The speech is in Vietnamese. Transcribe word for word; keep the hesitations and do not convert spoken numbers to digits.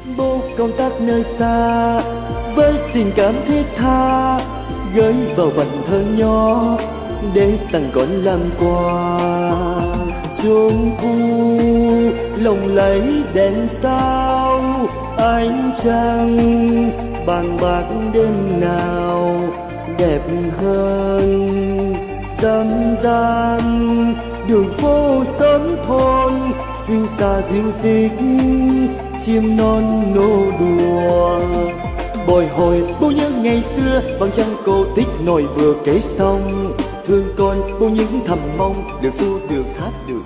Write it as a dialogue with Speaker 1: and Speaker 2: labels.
Speaker 1: Bố công tác nơi xa với tình cảm thiết tha, gửi vào vành thơ nhỏ để tặng con làm quà. Chuông thu lộng lẫy đèn sao, ánh trăng bàn bạc đêm nào đẹp hơn. Dâm gian đường phố xóm thôn, dịu xa dịu dít chim non nô đùa. Bồi hồi bao nhớ ngày xưa, bằng trăng cổ tích nổi vừa kể xong. Thương con bao những thầm mong được tu được hát được